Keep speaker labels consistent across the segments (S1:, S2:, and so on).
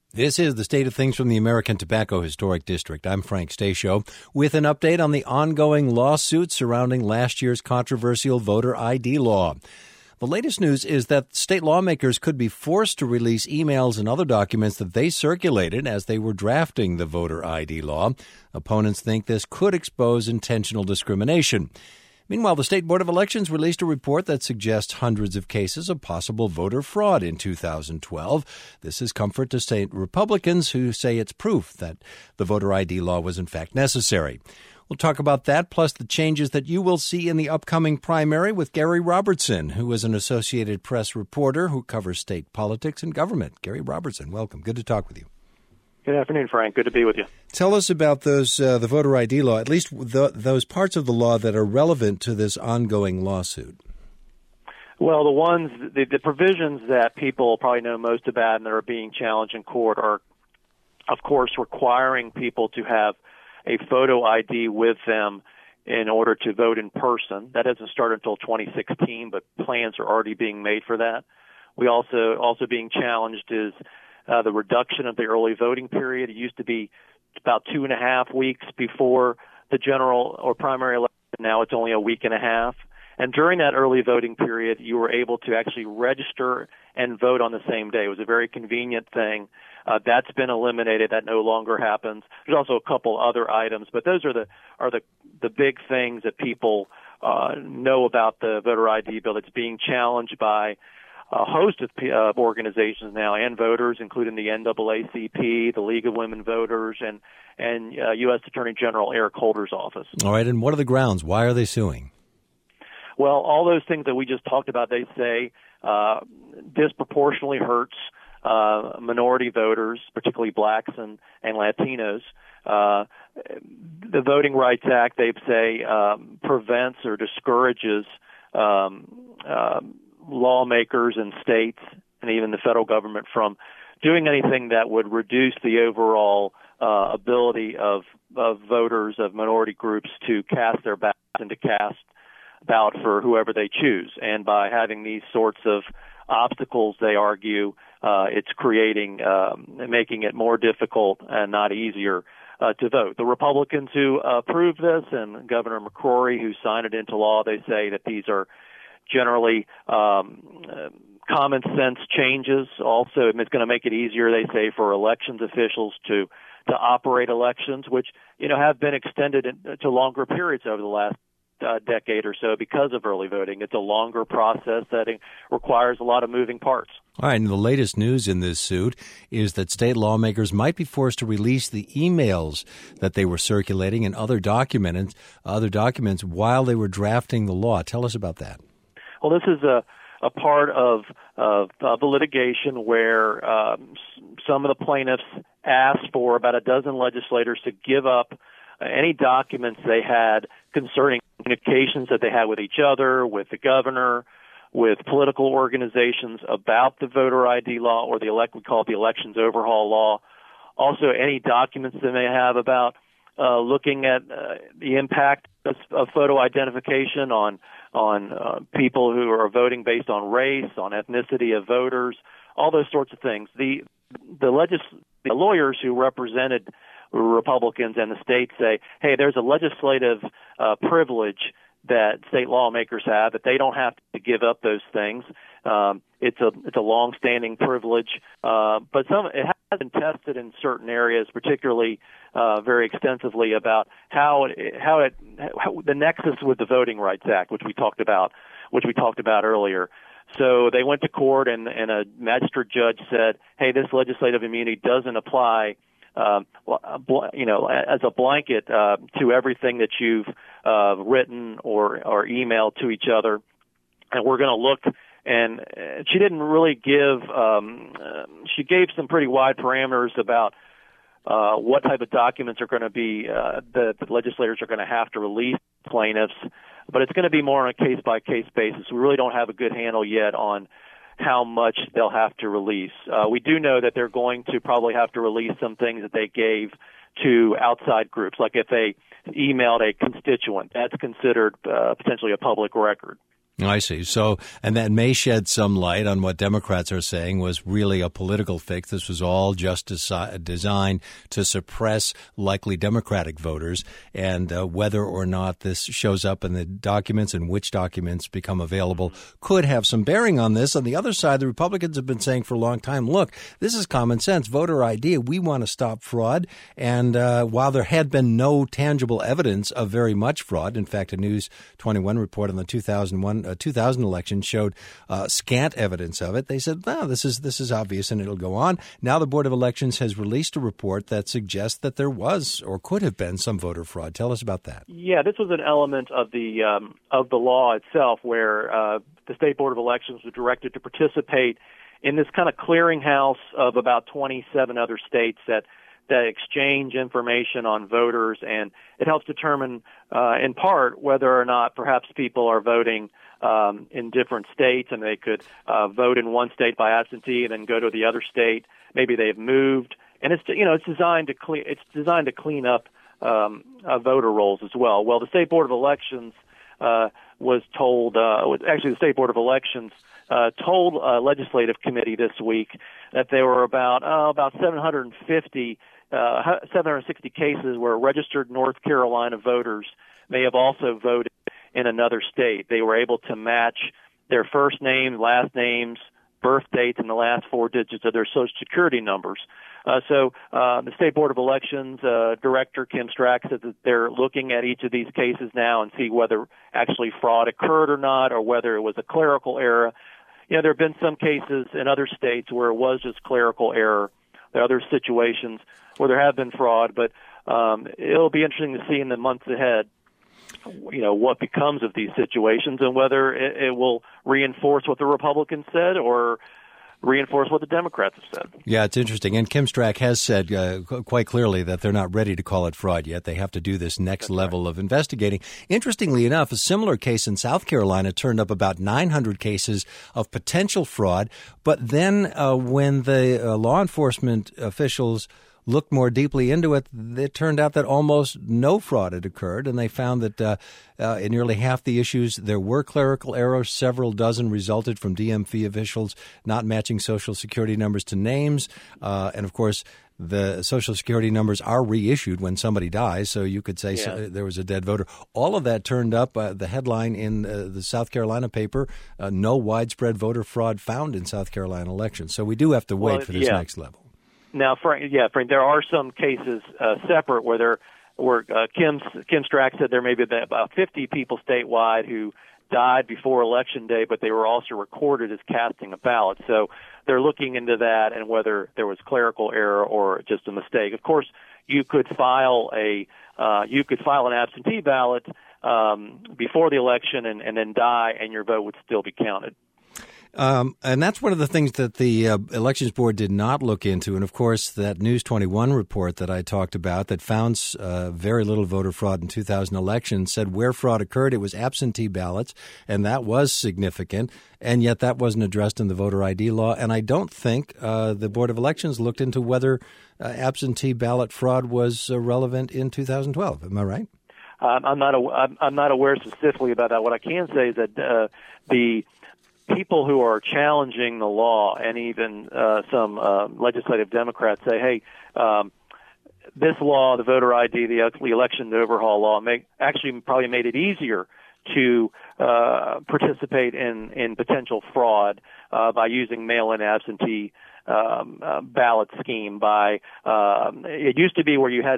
S1: This is the State of Things from the American Tobacco Historic District. I'm Frank Stasio with an update on the ongoing lawsuit surrounding last year's controversial voter ID law. The latest news is that state lawmakers could be forced to release emails and other documents that they circulated as they were drafting the voter ID law. Opponents think this could expose intentional discrimination. Meanwhile, the State Board of Elections released a report that suggests hundreds of cases of possible voter fraud in 2012. This is comfort to state Republicans who say it's proof that the voter ID law was in fact necessary. We'll talk about that, plus the changes that you will see in the upcoming primary with Gary Robertson, who is an Associated Press reporter who covers state politics and government. Gary Robertson, welcome. Good to talk with you.
S2: Good afternoon, Frank. Good to be with you.
S1: Tell us about those the voter ID law, at least those parts of the law that are relevant to this ongoing lawsuit.
S2: Well, the provisions that people probably know most about and that are being challenged in court are, of course, requiring people to have a photo ID with them in order to vote in person. That doesn't start until 2016, but plans are already being made for that. We also being challenged is the reduction of the early voting period. It used to be about 2.5 weeks before the general or primary election. Now it's only a week and a half. And during that early voting period, you were able to actually register and vote on the same day. It was a very convenient thing. That's been eliminated. That no longer happens. There's also a couple other items, but those are the big things that people know about the voter ID bill. It's being challenged by a host of organizations now and voters, including the NAACP, the League of Women Voters, and U.S. Attorney General Eric Holder's office.
S1: All right, and what are the grounds? Why are they suing?
S2: Well, all those things that we just talked about, they say disproportionately hurts minority voters, particularly blacks and Latinos. The Voting Rights Act, they say, prevents or discourages lawmakers in states and even the federal government from doing anything that would reduce the overall ability of voters of minority groups to cast their ballots and to cast ballot for whoever they choose. And by having these sorts of obstacles, they argue, it's making it more difficult and not easier to vote. The Republicans who approved this and Governor McCrory, who signed it into law, they say that these are generally common sense changes. Also, it's going to make it easier, they say, for elections officials to operate elections, which have been extended to longer periods over the last decade or so because of early voting. It's a longer process that requires a lot of moving parts.
S1: All right, and the latest news in this suit is that state lawmakers might be forced to release the emails that they were circulating and other documents while they were drafting the law. Tell us about that.
S2: Well, this is a part of the litigation where some of the plaintiffs asked for about a dozen legislators to give up any documents they had concerning communications that they had with each other, with the governor, with political organizations about the voter ID law or we call it the Elections Overhaul Law. Also, any documents they may have about looking at the impact of photo identification on people who are voting based on race, on ethnicity of voters, all those sorts of things. The lawyers who represented Republicans and the state say, hey, there's a legislative privilege that state lawmakers have that they don't have to give up those things. It's a long-standing privilege, but it has been tested in certain areas, particularly very extensively about how the nexus with the Voting Rights Act, which we talked about earlier. So they went to court, and a magistrate judge said, "Hey, this legislative immunity doesn't apply, as a blanket to everything that you've written or emailed to each other, and we're going to look." And she didn't really give. She gave some pretty wide parameters about what type of documents are going to be the legislators are going to have to release to plaintiffs, but it's going to be more on a case-by-case basis. We really don't have a good handle yet on how much they'll have to release. We do know that they're going to probably have to release some things that they gave to outside groups, like if they emailed a constituent, that's considered potentially a public record.
S1: I see. So, and that may shed some light on what Democrats are saying was really a political fix. This was all just designed to suppress likely Democratic voters, and whether or not this shows up in the documents and which documents become available could have some bearing on this. On the other side, the Republicans have been saying for a long time, look, this is common sense, voter ID. We want to stop fraud. And while there had been no tangible evidence of very much fraud, in fact, a News 21 report on the 2000 election showed scant evidence of it. They said, no, this is obvious and it'll go on. Now the Board of Elections has released a report that suggests that there was or could have been some voter fraud. Tell us about that.
S2: Yeah, this was an element of the law itself where the State Board of Elections was directed to participate in this kind of clearinghouse of about 27 other states that exchange information on voters, and it helps determine, in part, whether or not perhaps people are voting in different states, and they could vote in one state by absentee and then go to the other state. Maybe they've moved, and it's designed to clean up voter rolls as well. Well, the State Board of Elections was told, actually the State Board of Elections told a legislative committee this week that there were about 760 cases where registered North Carolina voters may have also voted in another state. They were able to match their first name, last names, birth dates, and the last four digits of their Social Security numbers. So the State Board of Elections Director Kim Strack said that they're looking at each of these cases now and see whether actually fraud occurred or not, or whether it was a clerical error. There have been some cases in other states where it was just clerical error. There are other situations where there have been fraud, but it'll be interesting to see in the months ahead, what becomes of these situations and whether it will reinforce what the Republicans said or reinforce what the Democrats have said.
S1: Yeah, it's interesting. And Kim Strack has said quite clearly that they're not ready to call it fraud yet. They have to do this next level of investigating. Interestingly enough, a similar case in South Carolina turned up about 900 cases of potential fraud. But then when the law enforcement officials looked more deeply into it, it turned out that almost no fraud had occurred, and they found that in nearly half the issues there were clerical errors. Several dozen resulted from DMV officials not matching Social Security numbers to names, and of course the Social Security numbers are reissued when somebody dies, so you could say there was a dead voter. All of that turned up, the headline in the South Carolina paper, no widespread voter fraud found in South Carolina elections. So we do have to wait for this next level.
S2: Now, Frank, there are some cases separate where Kim Strack said there may be about 50 people statewide who died before Election Day, but they were also recorded as casting a ballot. So they're looking into that and whether there was clerical error or just a mistake. Of course, you could file an absentee ballot before the election and then die, and your vote would still be counted.
S1: And that's one of the things that the Elections Board did not look into. And, of course, that News 21 report that I talked about that found very little voter fraud in 2000 elections said where fraud occurred, it was absentee ballots, and that was significant. And yet that wasn't addressed in the voter ID law. And I don't think the Board of Elections looked into whether absentee ballot fraud was relevant in 2012. Am I right?
S2: I'm not aware specifically about that. What I can say is that the people who are challenging the law, and even some legislative Democrats say, hey, this law, the voter ID, the election overhaul law, probably made it easier to participate in potential fraud by using mail-in absentee ballot scheme. It used to be where you had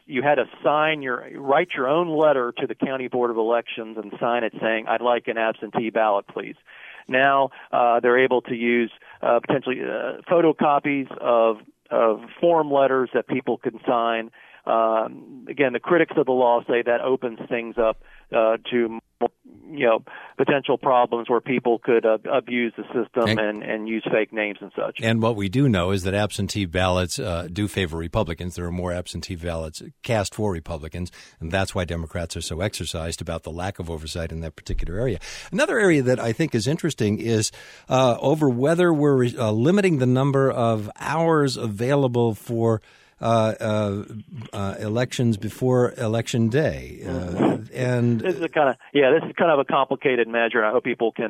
S2: to write your own letter to the County Board of Elections and sign it saying, I'd like an absentee ballot, please. Now they're able to use potentially photocopies of form letters that people can sign. Again, the critics of the law say that opens things up to potential problems where people could abuse the system and use fake names and such.
S1: And what we do know is that absentee ballots do favor Republicans. There are more absentee ballots cast for Republicans, and that's why Democrats are so exercised about the lack of oversight in that particular area. Another area that I think is interesting is over whether we're limiting the number of hours available for elections before Election Day. And
S2: this is kind of a complicated measure, and I hope people can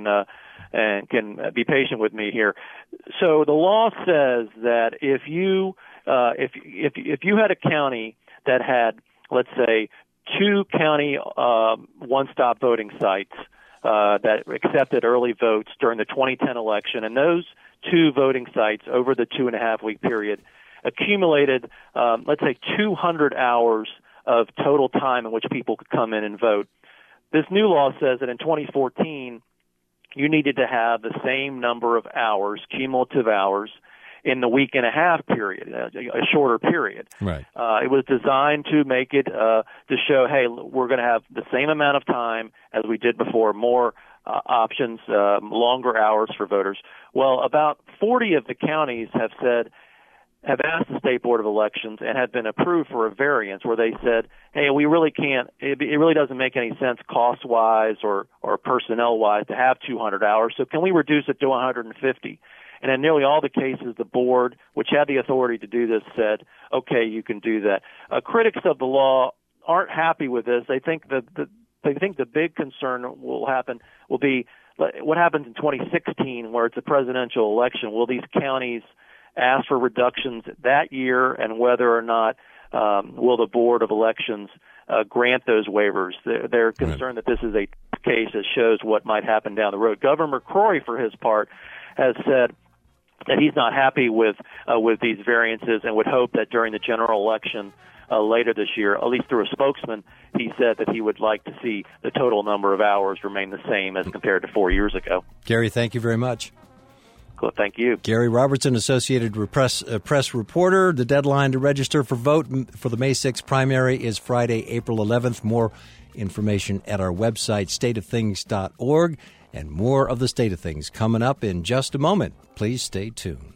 S2: be patient with me here. So the law says that if you had a county that had, let's say, 2 county one-stop voting sites that accepted early votes during the 2010 election, and those 2 voting sites over the 2.5-week period accumulated, let's say, 200 hours of total time in which people could come in and vote. This new law says that in 2014, you needed to have the same number of hours, cumulative hours, in the week and a half period, a shorter period.
S1: Right.
S2: It was designed to make it to show, hey, we're going to have the same amount of time as we did before, more options, longer hours for voters. Well, about 40 of the counties have asked the State Board of Elections and have been approved for a variance where they said, hey, we really can't, it really doesn't make any sense cost-wise or personnel-wise to have 200 hours, so can we reduce it to 150? And in nearly all the cases, the board, which had the authority to do this, said, okay, you can do that. Critics of the law aren't happy with this. They think the big concern will be what happens in 2016, where it's a presidential election. Will these counties ask for reductions that year, and whether or not will the Board of Elections grant those waivers? They're concerned that this is a case that shows what might happen down the road. Governor McCrory, for his part, has said that he's not happy with these variances and would hope that during the general election later this year, at least through a spokesman, he said that he would like to see the total number of hours remain the same as compared to 4 years ago.
S1: Gary, thank you very much.
S2: Cool, thank you.
S1: Gary Robertson, Associated Press reporter. The deadline to register for vote for the May 6th primary is Friday, April 11th. More information at our website, stateofthings.org. And more of the State of Things coming up in just a moment. Please stay tuned.